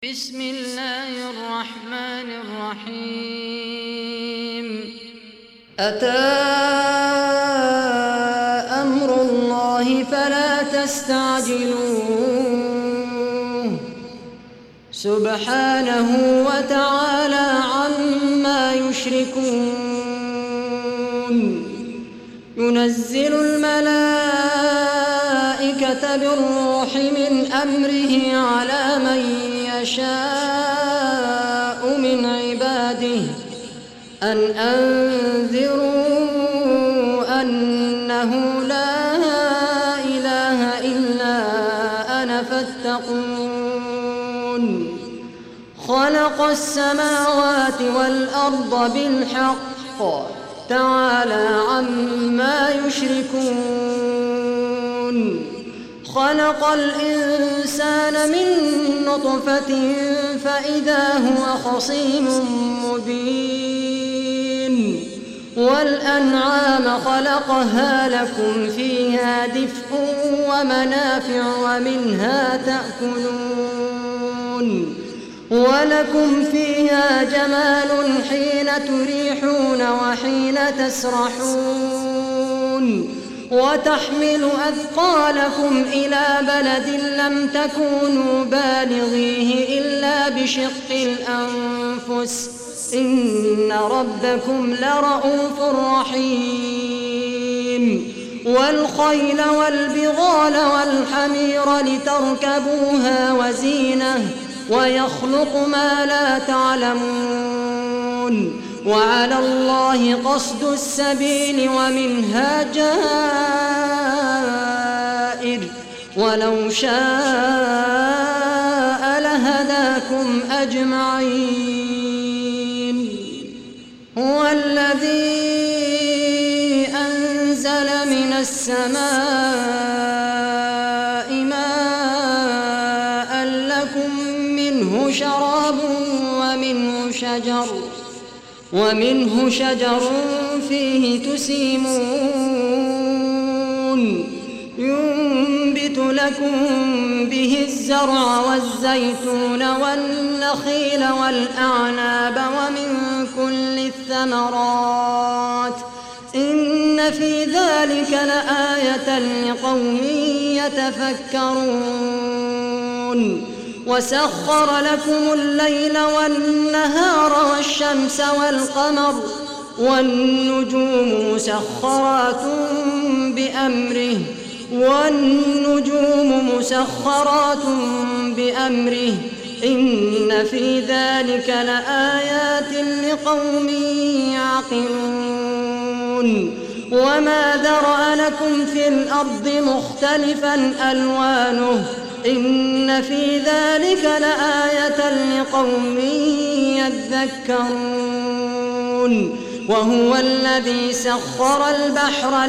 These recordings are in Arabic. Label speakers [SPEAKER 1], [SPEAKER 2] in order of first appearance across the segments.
[SPEAKER 1] بسم الله الرحمن الرحيم. أتى أمر الله فلا تستعجلوه سبحانه وتعالى عما يشركون. ينزل الملائكة بالروح من أمره على من يشاء من عباده أن أنذروا أنه لا إله إلا أنا فاتقون. خلق السماوات والأرض بالحق تعالى عما يشركون. خلق الإنسان من نطفة فإذا هو خصيم مبين. والأنعام خلقها لكم فيها دفء ومنافع ومنها تأكلون. ولكم فيها جمال حين تريحون وحين تسرحون. وتحمل أثقالكم إلى بلد لم تكونوا بالغيه إلا بشق الأنفس إن ربكم لرؤوف رحيم. والخيل والبغال والحمير لتركبوها وزينة ويخلق ما لا تعلمون. وعلى الله قصد السبيل ومنها جائر ولو شاء لهداكم أجمعين. هو الذي أنزل من السماء ماء لكم منه شراب ومنه شجر فيه تسيمون. ينبت لكم به الزرع والزيتون والنخيل والأعناب ومن كل الثمرات إن في ذلك لآية لقوم يتفكرون. وسخر لكم الليل والنهار والشمس والقمر والنجوم مسخرات بأمره إن في ذلك لآيات لقوم يعقلون. وما ذرأ لكم في الأرض مختلفا ألوانه إن في ذلك لآية لقوم يذكرون. وهو الذي سخر البحر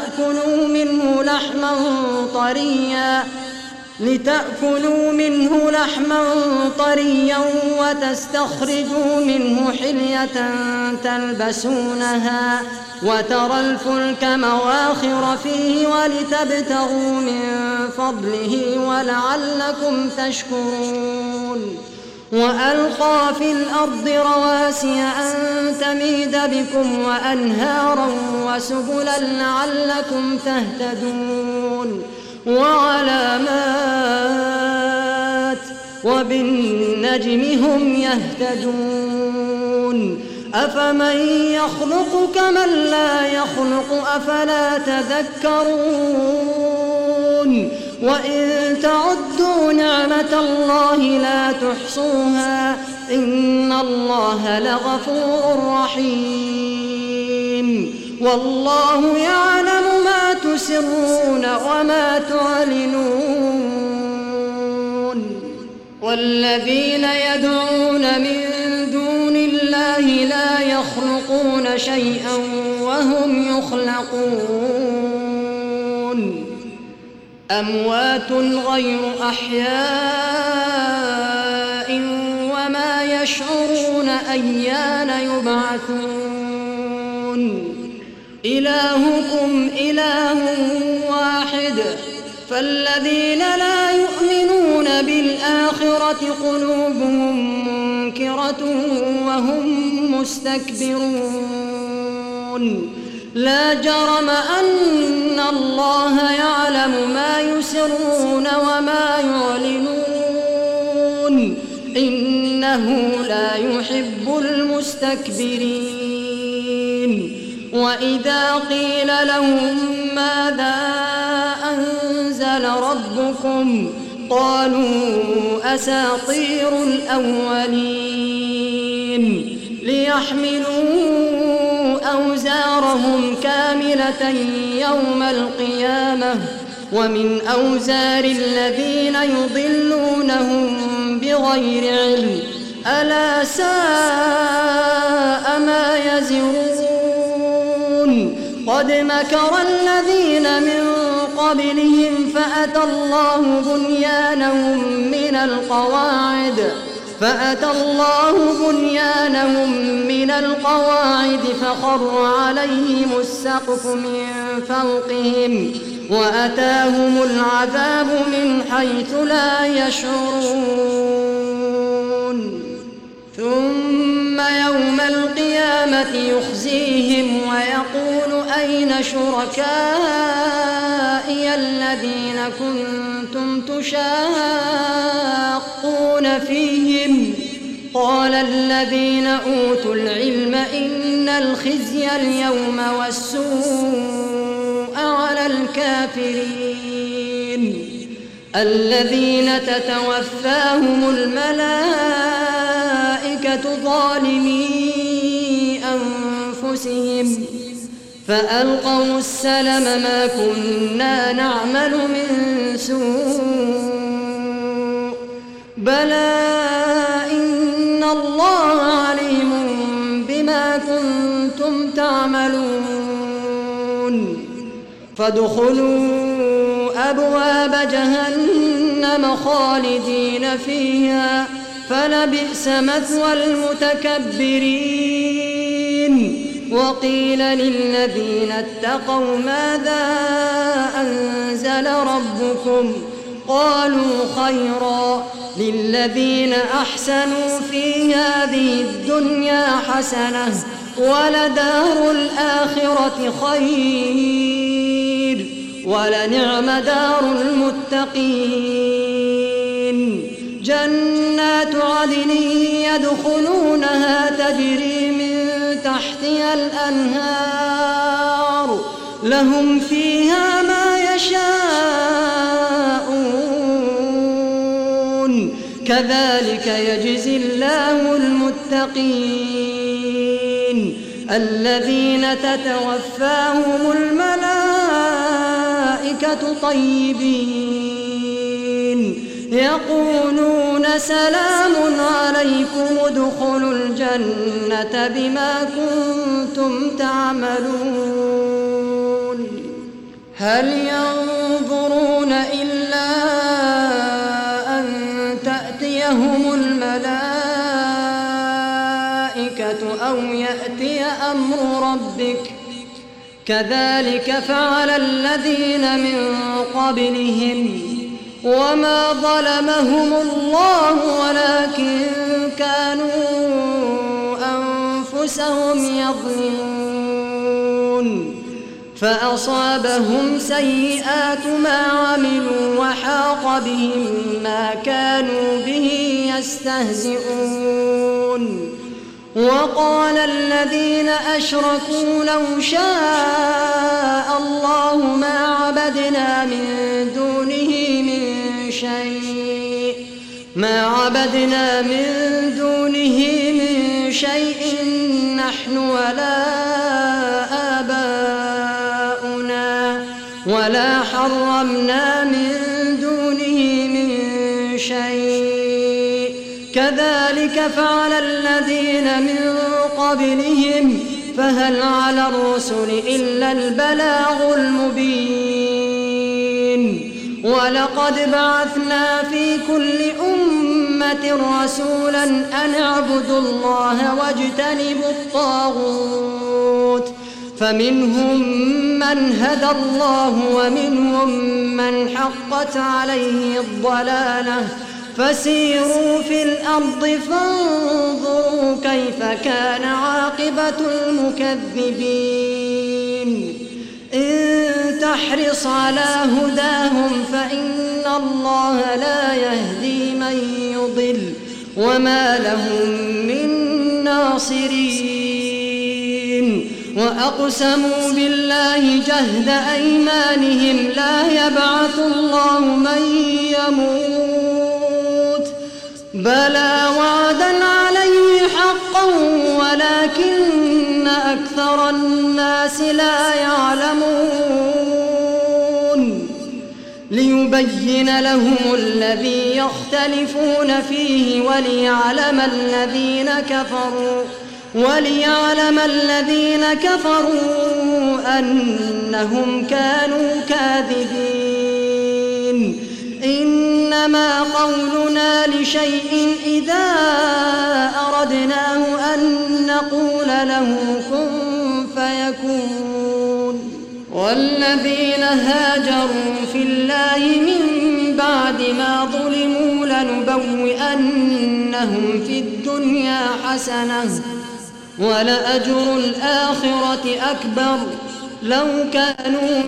[SPEAKER 1] لتأكلوا منه لحما طريا وتستخرجوا منه حلية تلبسونها وترى الفلك مواخر فيه ولتبتغوا من فضله ولعلكم تشكرون. وألقى في الأرض رواسي أن تميد بكم وأنهارا وسبلا لعلكم تهتدون. وعلامات وبالنجم هم يهتدون. أفمن يخلق كمن لا يخلق أفلا تذكرون. وإن تعدوا نعمة الله لا تحصوها إن الله لغفور رحيم. والله يعلم ما تسرون وما تعلنون. والذين يدعون من دون الله لا يخلقون شيئا وهم يخلقون. أموات غير أحياء وما يشعرون أيان يبعثون. إلهكم إله واحد فالذين لا يؤمنون بالآخرة الآخرة قلوبهم منكرة وهم مستكبرون لا جرم أن الله يعلم ما يسرون وما يعلنون إنه لا يحب المستكبرين وإذا قيل لهم ماذا أنزل ربكم قالوا أساطير الأولين ليحملوا أوزارهم كاملة يوم القيامة ومن أوزار الذين يضلونهم بغير علم ألا ساء ما يزرون قد مكر الذين من قبلهم فأتى الله بنيانهم من القواعد فخر عليهم السقف من فوقهم وأتاهم العذاب من حيث لا يشعرون ثم يوم القيامة يخزيهم ويقول أين شركائي الذين كنتم تشاقون فيهم قال الذين أوتوا العلم إن الخزي اليوم والسوء على الكافرين الذين تتوفاهم الملائكة ظالمي أنفسهم فألقوا السلم ما كنا نعمل من سوء بلى إن الله عليم بما كنتم تعملون فادخلوا أبواب جهنم خالدين فيها فلبئس مثوى المتكبرين وقيل للذين اتقوا ماذا أنزل ربكم قالوا خيرا للذين أحسنوا في هذه الدنيا حسنة ولدار الآخرة خير ولنعم دار المتقين جنات عدن يدخلونها تجري من تحتها الأنهار لهم فيها ما يشاءون كذلك يجزي الله المتقين الذين تتوفاهم الملائكة طيبين يقولون سلام عليكم ادخلوا الجنة بما كنتم تعملون هل ينظرون إلا أن تأتيهم الملائكة أو يأتي أمر ربك كذلك فعل الذين من قبلهم وما ظلمهم الله ولكن كانوا أنفسهم يظلمون فأصابهم سيئات ما عملوا وحاق بهم ما كانوا به يستهزئون وقال الذين أشركوا لو شاء الله ما عبدنا من دونه من شيء نحن ولا آباؤنا ولا حرمنا من دونه من شيء كذلك فعل الذين من قبلهم فهل على الرسل إلا البلاغ المبين ولقد بعثنا في كل أمة رسولا أن اعبدوا الله واجتنبوا الطاغوت فمنهم من هدى الله ومنهم من حقت عليه الضلالة فسيروا في الأرض فانظروا كيف كان عاقبة المكذبين إن تحرص على هداهم فإن الله لا يهدي من يضل وما لهم من ناصرين وأقسموا بالله جهد أيمانهم لا يبعث الله من يموت بلى وعدا عليه حقا ولكن أكثر الناس لا يعلمون ليبين لهم الذي يختلفون فيه وليعلم الذين كفروا أنهم كانوا كاذبين إنما قولنا لشيء إذا أردناه أن نقول له كن فيكون والذين هاجروا في الله من بعد ما ظلموا لنبوئنهم في الدنيا حسنة ولأجر الآخرة أكبر لو كانوا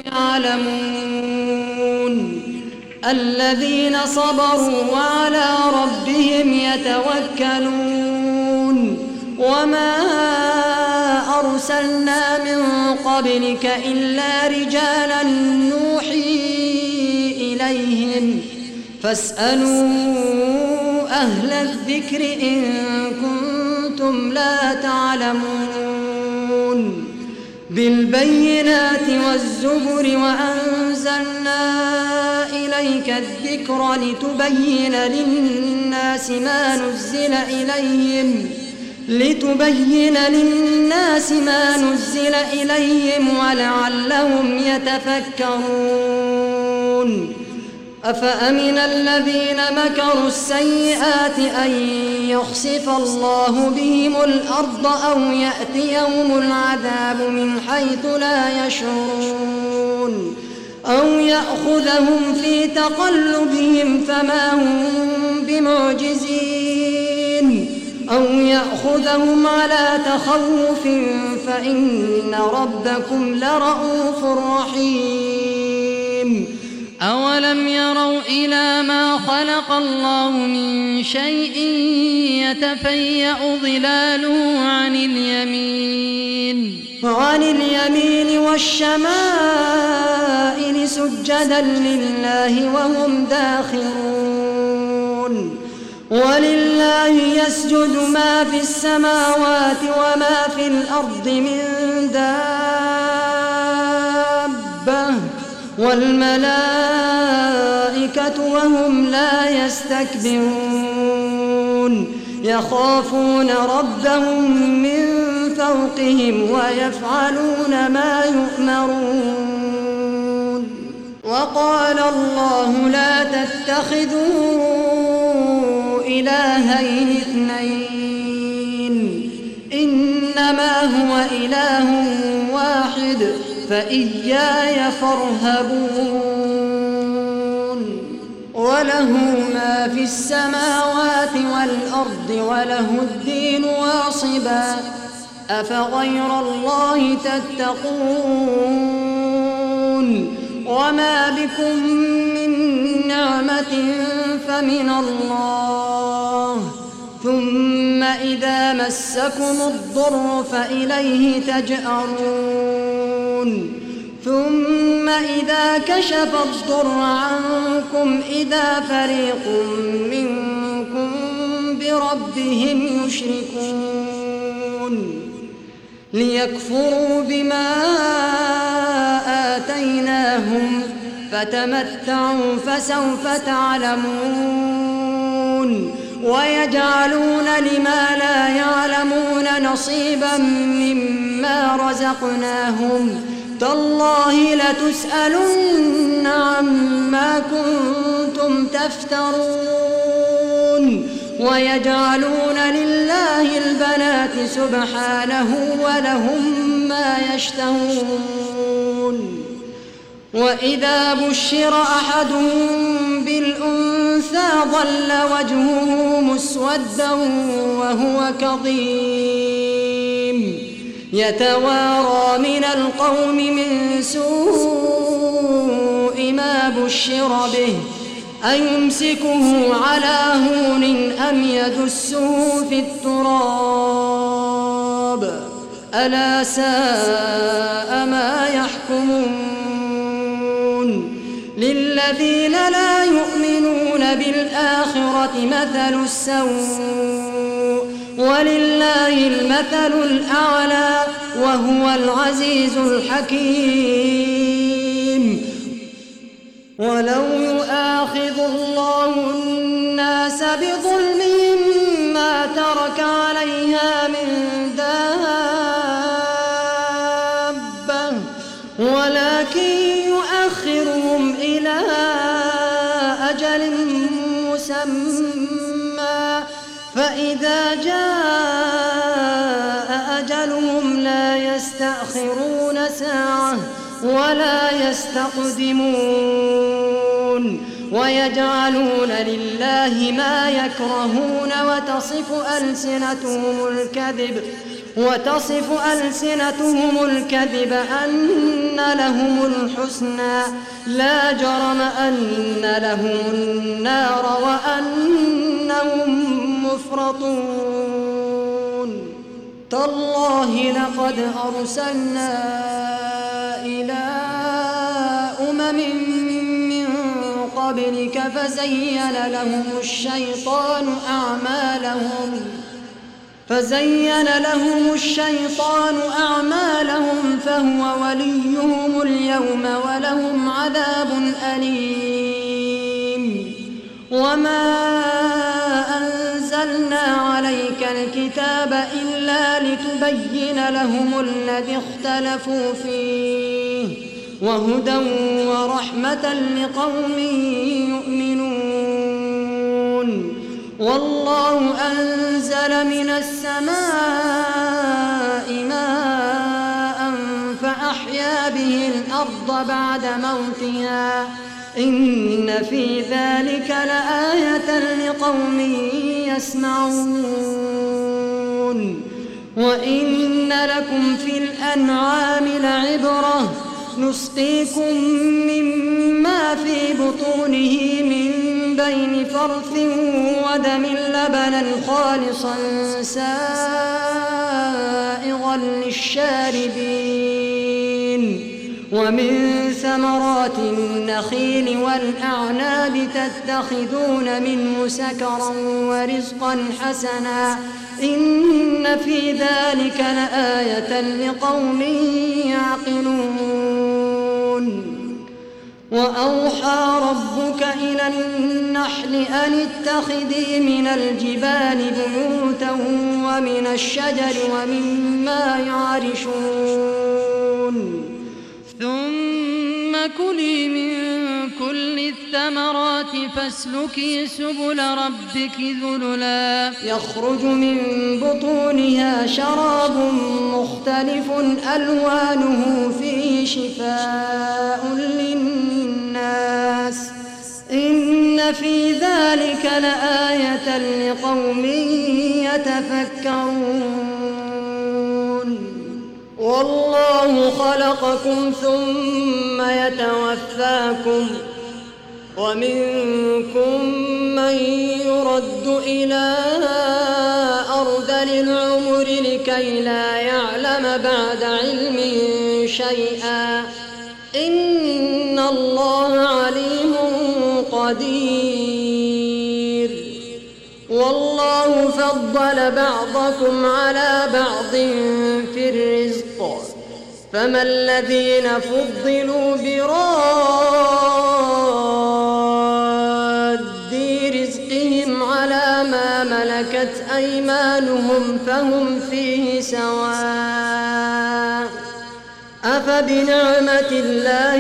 [SPEAKER 1] يعلمون الذين صبروا وعلى ربهم يتوكلون وما أرسلنا من قبلك إلا رجالا نوحي إليهم فاسألوا أهل الذكر إن كنتم لا تعلمون بالبينات والزبر وأنزلنا إليك الذكر لتبين للناس ما نزل إليهم ولعلهم يتفكرون أفأمن الذين مكروا السيئات أن يخسف الله بهم الأرض أو يأتيهم العذاب من حيث لا يشعرون أو يأخذهم في تقلبهم فما هم بمعجزين أو يأخذهم على تخوف فإن ربكم لرؤوف رحيم أولم يروا إلى ما خلق الله من شيء يتفيأ ظلاله عن اليمين والشمائل سجدا لله وهم داخرون ولله يسجد ما في السماوات وما في الأرض من دابة والملائكة وهم لا يستكبرون يخافون ربهم من فوقهم ويفعلون ما يؤمرون وقال الله لا تتخذوا إلهين اثنين إنما هو إله واحد فإياي فارهبون وله ما في السماوات والأرض وله الدين واصبا أفغير الله تتقون وما بكم من نعمة فمن الله ثم إذا مسكم الضر فإليه تجأرون ثم إذا كشف الضر عنكم إذا فريق منكم بربهم يشركون ليكفروا بما آتيناهم فتمتعوا فسوف تعلمون ويجعلون لما لا يعلمون نصيبا مما رزقناهم تالله لتسألن عما كنتم تفترون ويجعلون لله البنات سبحانه ولهم ما يشتهون وإذا بشر أحدهم بالأنثى ظل وجهه مسودا وهو كظيم يتوارى من القوم من سوء ما بشر به أيمسكه على هون أم يدسه في التراب ألا ساء ما يحكمون للذين لا يؤمنون بالآخرة مثل السوء ولله المثل الأعلى وهو العزيز الحكيم ولو يؤاخذ الله الناس بظلمهم ما ترك عليها من دابة ولكن يؤخرهم إلى أجل مسمى فإذا جاء أجلهم لا يستأخرون ساعة ولا يستقدمون ويجعلون لله ما يكرهون وتصف ألسنتهم الكذب أن لهم الحسنى لا جرم أن لهم النار وأنهم مفرطون تالله لقد أرسلنا إلى أمم من قبلك فزين لهم الشيطان أعمالهم فهو وليهم اليوم ولهم عذاب أليم وما أنزلنا عليك الكتاب إلا لتبين لهم الذي اختلفوا فيه وهدى ورحمة لقوم يؤمنون والله أنزل من السماء ماء فأحيا به الأرض بعد موتها إن في ذلك لآية لقوم يسمعون وإن لكم في الأنعام لعبرة نسقيكم مما في بطونه من بين فرث ودم لبنا خالصا سائغا للشاربين ومن ثمرات النخيل والأعناب تتخذون منه سكرا ورزقا حسنا إن في ذلك لآية لقوم يعقلون وأوحى ربك إلى النحل أن اتخذي من الجبال بيوتا ومن الشجر ومما يعرشون ثم كلي من كل الثمرات فاسلكي سبل ربك ذللا يخرج من بطونها شراب مختلف ألوانه فيه شفاء للناس إن في ذلك لآية لقوم يتفكرون والله خلقكم ثم يتوفاكم ومنكم من يرد إلى أرذل العمر لكي لا يعلم بعد علم شيئا إن الله عليم قدير والله فضل بعضكم على بعض في الرزق فما الذين فضلوا براد رزقهم على ما ملكت أيمانهم فهم فيه سواء أفبنعمة الله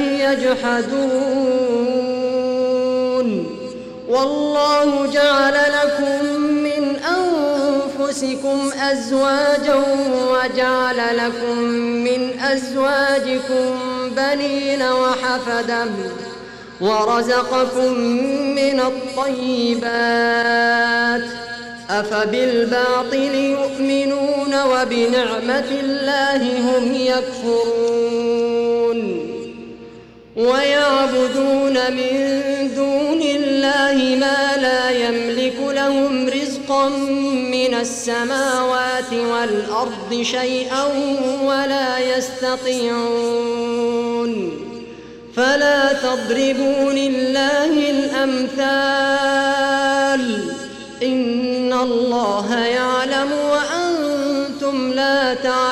[SPEAKER 1] يجحدون والله جعل لكم من أنفسكم أزواجا وجعل لكم من أزواجكم بنين وحفدة ورزقكم من الطيبات أفبالباطل يؤمنون وبنعمة الله هم يكفرون ويعبدون من دون الله ما لا يملك لهم رزقا من السماوات والأرض شيئا ولا يستطيعون فلا تضربوا لله الأمثال إن الله يعلم وأنتم لا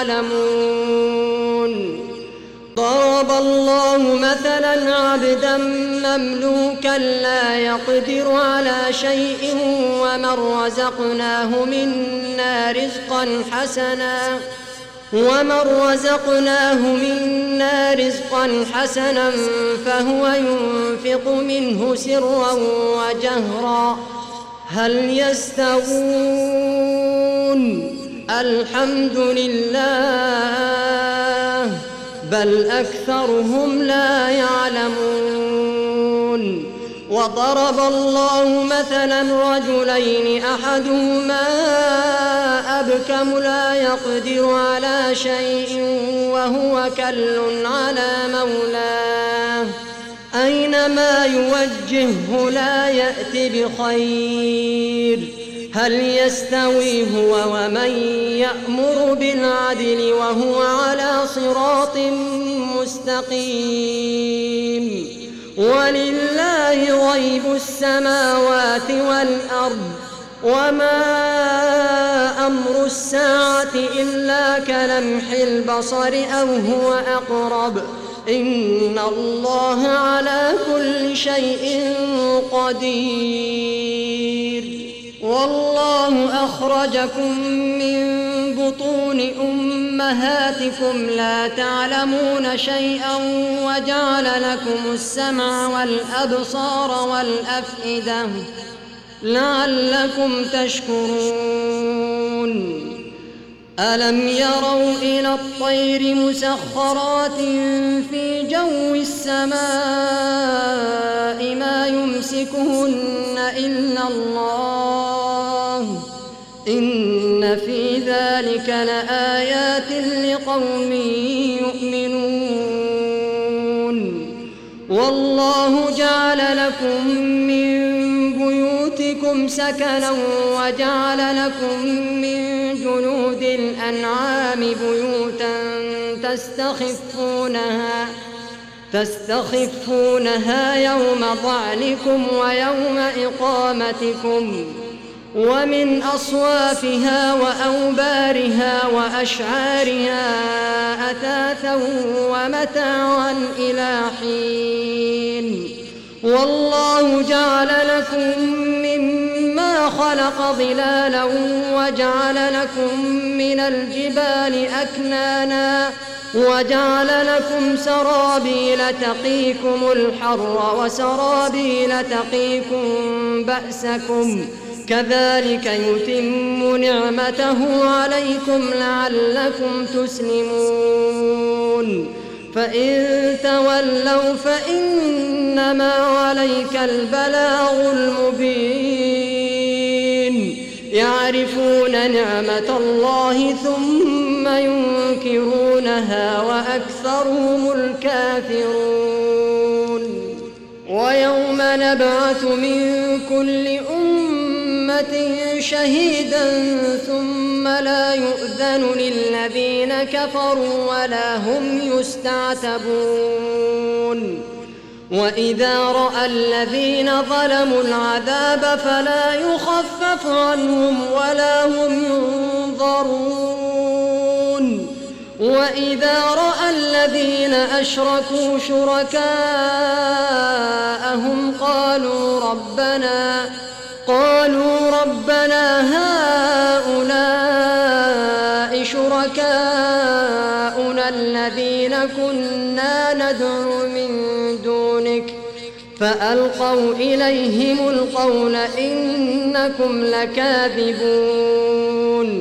[SPEAKER 1] تعلمون ضرب الله مثلا عبدا مملوكا لا يقدر على شيء ومن رزقناه منا رزقا حسنا فهو ينفق منه سرا وجهرا هل يستوون الحمد لله بل أكثرهم لا يعلمون وضرب الله مثلا رجلين أحدهما أبكم لا يقدر على شيء وهو كل على مولاه أينما يوجهه لا يأت بخير هل يستوي هو ومن يأمر بالعدل وهو على صراط مستقيم ولله غيب السماوات والأرض وما أمر الساعة إلا كلمح البصر أو هو أقرب إن الله على كل شيء قدير والله أخرجكم من بطون أمهاتكم لا تعلمون شيئا وجعل لكم السمع والأبصار والأفئدة لعلكم تشكرون ألم يروا إلى الطير مسخرات في جو السماء ما يمسكهن إلا الله إن في ذلك لآيات لقوم يؤمنون والله جعل لكم من بيوتكم سكنا وجعل لكم من جلود الأنعام بيوتا تستخفونها يوم ضعنكم ويوم إقامتكم ومن أصوافها وأوبارها وأشعارها أثاثا ومتاعا إلى حين والله جعل لكم مما خلق ظلالا وجعل لكم من الجبال أكنانا وجعل لكم سرابيل تقيكم الحر وسرابيل تقيكم بأسكم كذلك يتم نعمته عليكم لعلكم تسلمون فإن تولوا فإنما عليك البلاغ المبين يعرفون نعمة الله ثم ينكرونها وأكثرهم الكافرون ويوم نبعث من كل أمة شهيدا ثم لا يؤذن للذين كفروا ولا هم يستعتبون وإذا رأى الذين ظلموا العذاب فلا يخفف عنهم ولا هم ينظرون وإذا رأى الذين أشركوا شركاءهم قالوا ربنا هؤلاء شركاؤنا الذين كنا ندعو من دونك فألقوا إليهم القول إنكم لكاذبون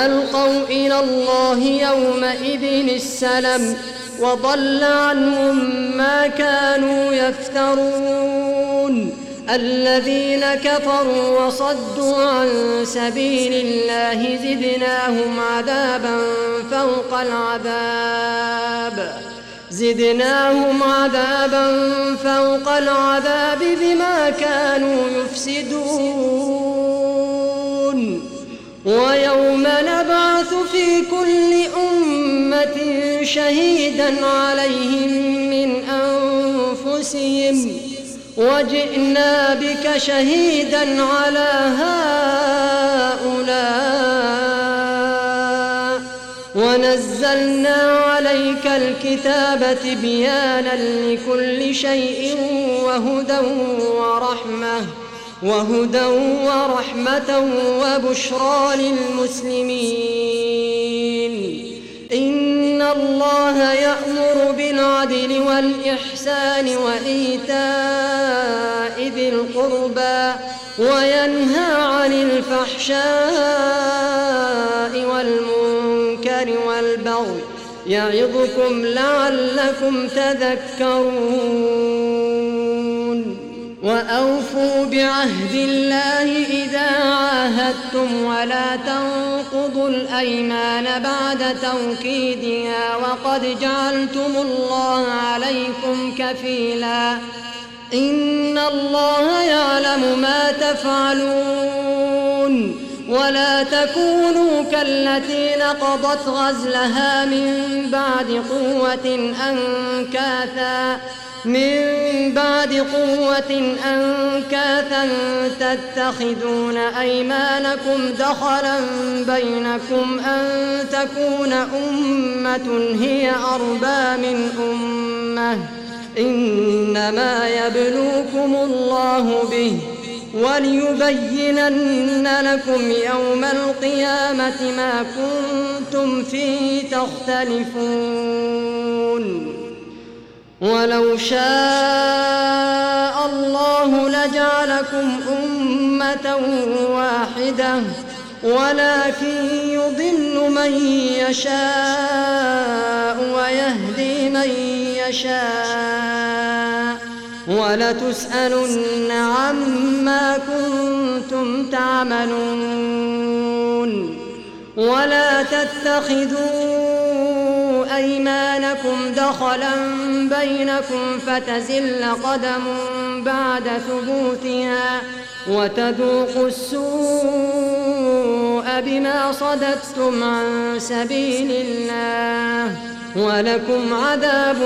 [SPEAKER 1] وألقوا إلى الله يومئذ السلم وضل عنهم ما كانوا يفترون الذين كفروا وصدوا عن سبيل الله زدناهم عذابا فوق العذاب بما كانوا يفسدون ويوم نبعث في كل أمة شهيدا عليهم من أنفسهم وجئنا بك شهيدا على هؤلاء ونزلنا عليك الكتاب تبيانا لكل شيء وهدى ورحمة وبشرى للمسلمين إن الله يأمر بالعدل والإحسان وإيتاء ذي القربى وينهى عن الفحشاء والمنكر والبغي يعظكم لعلكم تذكرون وأوفوا بعهد الله إذا عاهدتم ولا تنقضوا الأيمان بعد توكيدها وقد جعلتم الله عليكم كفيلا إن الله يعلم ما تفعلون ولا تكونوا كالتي نقضت غزلها من بعد قوة أنكاثا تتخذون أيمانكم دخلا بينكم أن تكون أمة هي أربى من أمة إنما يبلوكم الله به وليبينن لكم يوم القيامة ما كنتم فيه تختلفون ولو شاء الله لجعلكم أمة واحدة ولكن يضل من يشاء ويهدي من يشاء ولتسألن عما كنتم تعملون ولا تتخذوا أيمانكم دخلا بينكم فتزل قدم بعد ثبوتها وتذوقوا السوء بما صددتم عن سبيل الله ولكم عذاب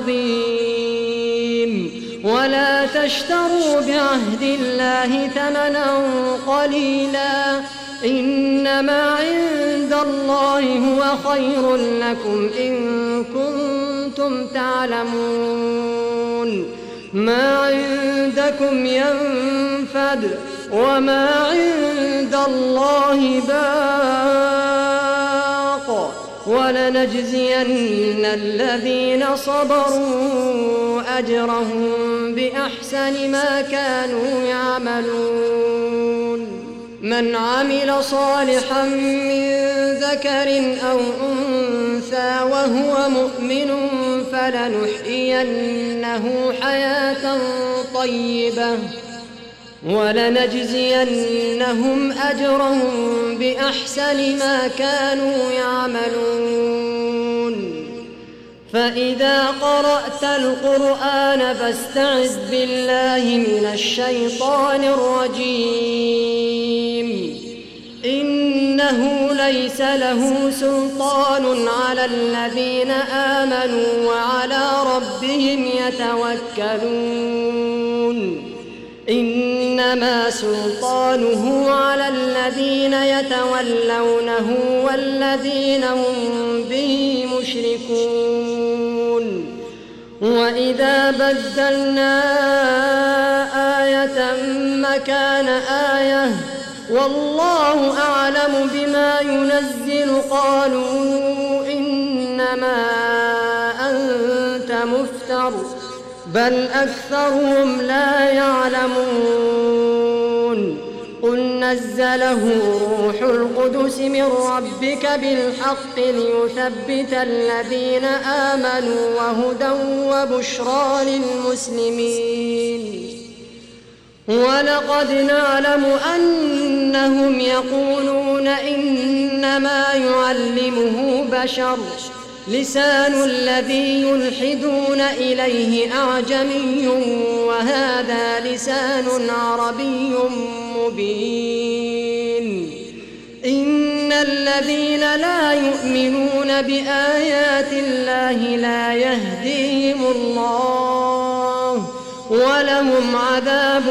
[SPEAKER 1] عظيم ولا تشتروا بعهد الله ثمنا قليلا إنما عند الله هو خير لكم إن كنتم تعلمون ما عندكم ينفد وما عند الله باق ولنجزين الذين صبروا أجرهم بأحسن ما كانوا يعملون من عمل صالحا من ذكر أو أنثى وهو مؤمن فلنحيينه حياة طيبة ولنجزينهم أجرهم بأحسن ما كانوا يعملون فإذا قرأت القرآن فاستعذ بالله من الشيطان الرجيم إنه ليس له سلطان على الذين آمنوا وعلى ربهم يتوكلون إنما سلطانه على الذين يتولونه والذين هم به مشركون وإذا بدلنا آية مكان آية والله أعلم بما ينزل قالوا إنما أنت مفتر بل أكثرهم لا يعلمون قل نزله روح القدس المبعوث من ربك بالحق ليثبت الذين آمنوا وهدى وبشرى للمسلمين. ولقد نعلم أنهم يقولون إنما يعلمه بشر لسان الذي يلحدون إليه أعجمي وهذا لسان عربي مبين. إن الذين لا يؤمنون بآيات الله لا يهديهم الله ولهم عذاب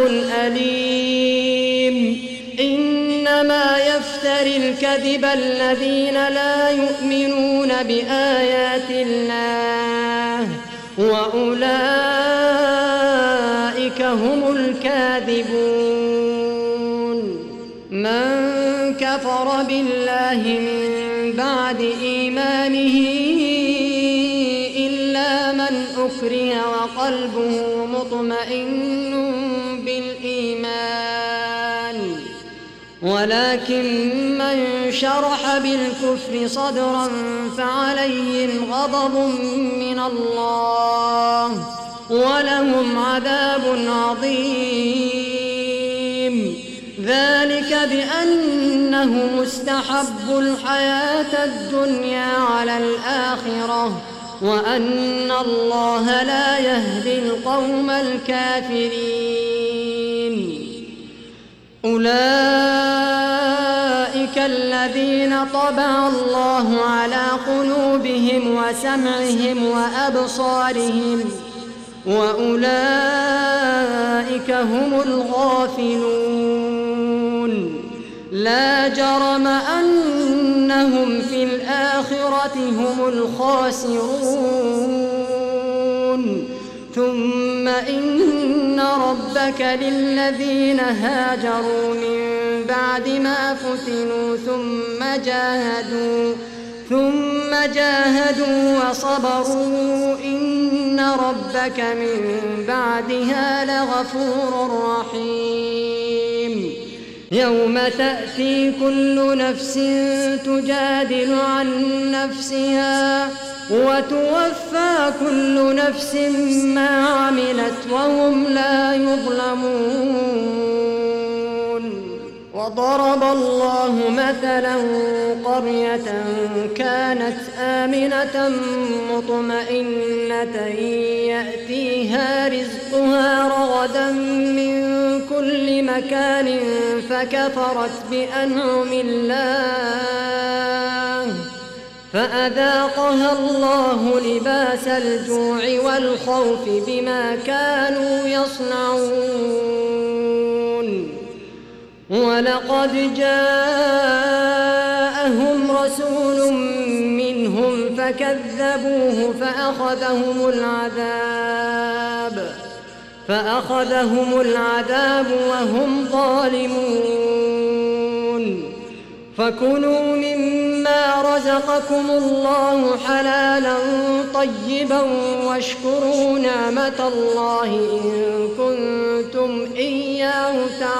[SPEAKER 1] أليم. إنما يفتري الكذب الذين لا يؤمنون بآيات الله وأولئك هم الكاذبون. من كفر بالله من بعد إيمانه إلا من أكره وقلبه مطمئن بالإيمان ولكن من شرح بالكفر صدرا فعليهم غضب من الله ولهم عذاب عظيم. ذلك بأنه استحبوا الحياة الدنيا على الآخرة وأن الله لا يهدي القوم الكافرين. أولئك الذين طبع الله على قلوبهم وسمعهم وأبصارهم وأولئك هم الغافلون. لا جرم أنهم في الآخرة هم الخاسرون. ثم إن ربك للذين هاجروا من بعد ما فتنوا ثم جاهدوا وصبروا إن ربك من بعدها لغفور رحيم. يوم تأتي كل نفس تجادل عن نفسها وتوفى كل نفس ما عملت وهم لا يظلمون. وضرب الله مثلا قرية كانت آمنة مطمئنة يأتيها رزقها رغدا من كل مكان فكفرت بأنعم الله فأذاقها الله لباس الجوع والخوف بما كانوا يصنعون. ولقد جاءهم رسول منهم فكذبوه فأخذهم العذاب وهم ظالمون. فكلوا مما رزقكم الله حلالا طيبا واشكروا نعمة الله إن كنتم إياه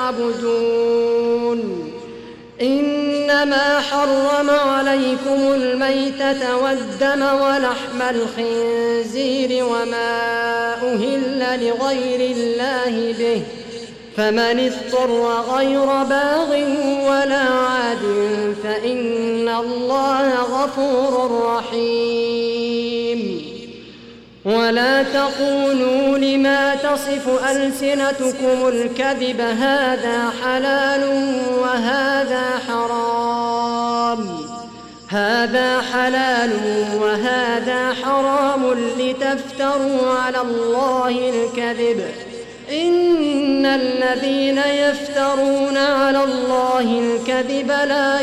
[SPEAKER 1] تعبدون. إنما حرم عليكم الميتة والدم ولحم الخنزير وما أهل لغير الله به فمن اضطر غير باغ ولا عاد فإن الله غفور رحيم. ولا تقولوا لما تصف ألسنتكم الكذب هذا حلال وهذا حرام لتفتروا على الله الكذب. إن الذين يفترون على الله الكذب لا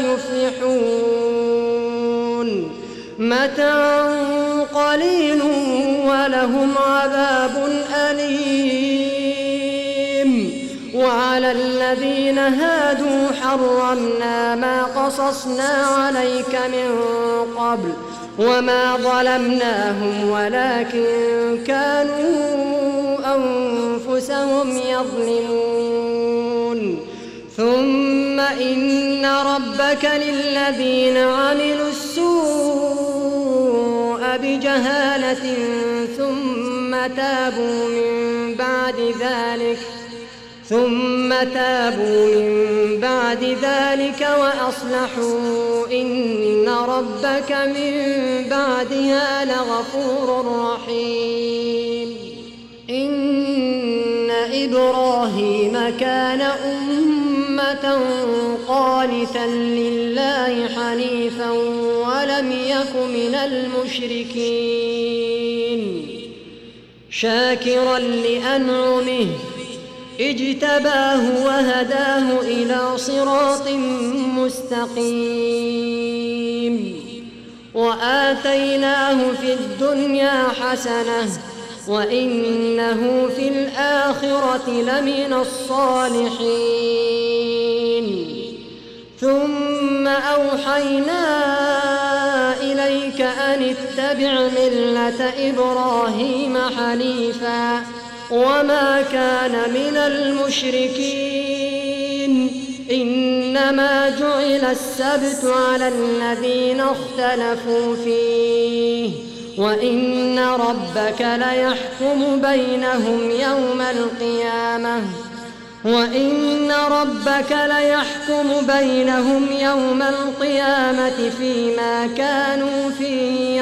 [SPEAKER 1] يفلحون. متاع قليل ولهم عذاب أليم. وعلى الذين هادوا حرمنا ما قصصنا عليك من قبل وما ظلمناهم ولكن كانوا أنفسهم يظلمون. ثم إن ربك للذين عملوا السوء بجهالة ثم تابوا من بعد ذلك وأصلحوا إن ربك من بعدها لغفور رحيم. إن إبراهيم كان أمة قانتا لله حنيفا ولم يك من المشركين شاكرا لأنعمه اجتباه وهداه إلى صراط مستقيم وآتيناه في الدنيا حسنة وإنه في الآخرة لمن الصالحين. ثم أوحينا إليك أن اتبع ملة إبراهيم حنيفا وما كان من المشركين. إنما جعل السبت على الذين اختلفوا فيه وإن ربك ليحكم بينهم يوم القيامة فيما كانوا فيه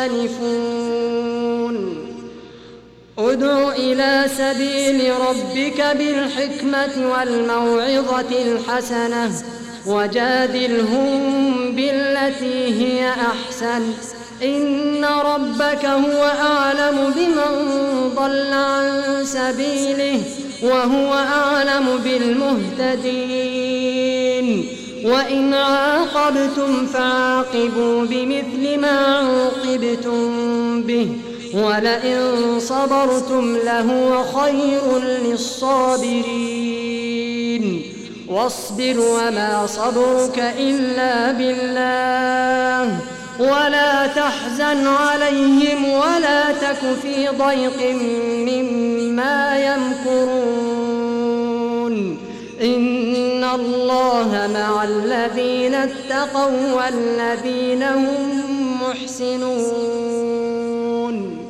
[SPEAKER 1] يختلفون. ادع إلى سبيل ربك بالحكمة والموعظة الحسنة وجادلهم بالتي هي أحسن إن ربك هو أعلم بمن ضل عن سبيله وهو أعلم بالمهتدين. وإن عاقبتم فعاقبوا بمثل ما عوقبتم به ولئن صبرتم لهو خير للصابرين. واصبر وما صبرك إلا بالله ولا تحزن عليهم ولا تك في ضيق مما يمكرون. إن الله مع الذين اتقوا والذين هم محسنون.